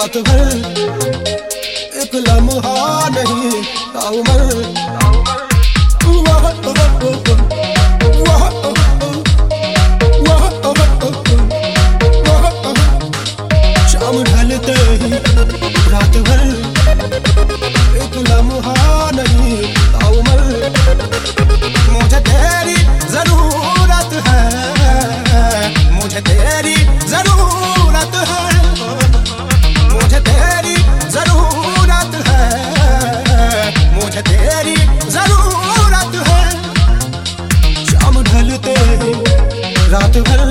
रात भर एक लम्हा नहीं ताउमर। शाम ढलते ही रात भर एक लम्हा नहीं ताउमर। मुझे तेरी जरूरत है, मुझे तेरी जरूरत है, मुझे तेरी जरूरत है, मुझे तेरी जरूरत है। शाम ढलते ही रात भर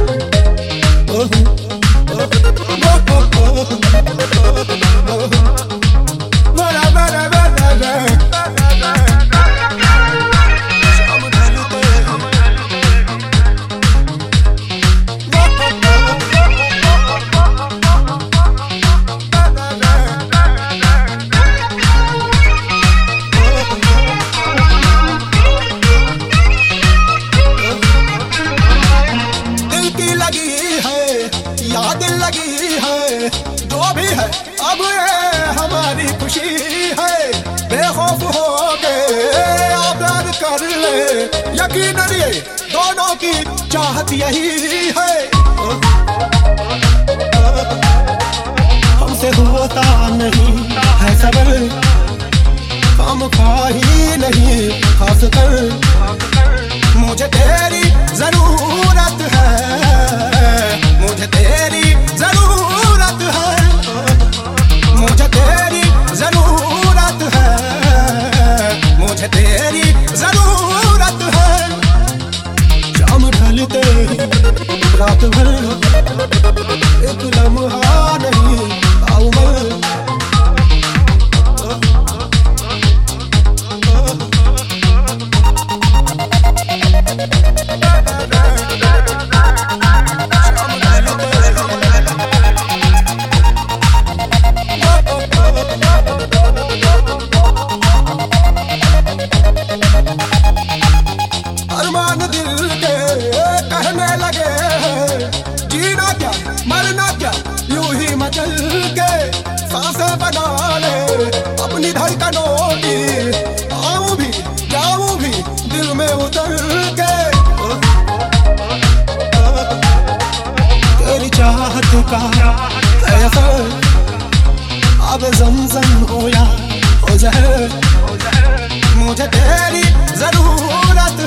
लगी है, जो भी है अब ये हमारी खुशी है। बेखौफ हो के आबाद कर ले, यकीनन ये दोनों की चाहत यही है। हमसे होता नहीं है सबर, हम खाही नहीं खास कर। मुझे तेरी जरूरत है, मुझे तेरी जरूरत है, मुझे तेरी जरूरत है, मुझे तेरी जरूरत है। शाम ढलते रात भर एक लम्हा नहीं ताउमर। अरमान दिल के कहने लगे हैं, जीना क्या मरना क्या यूं ही मचल के। सांसें बना ले अपनी धड़कनों की, आऊं भी जाऊं भी दिल में उतर के। तेरी चाहत का ऐसा अब ज़मज़म हो या हो जहर, मुझे तेरी जरूरत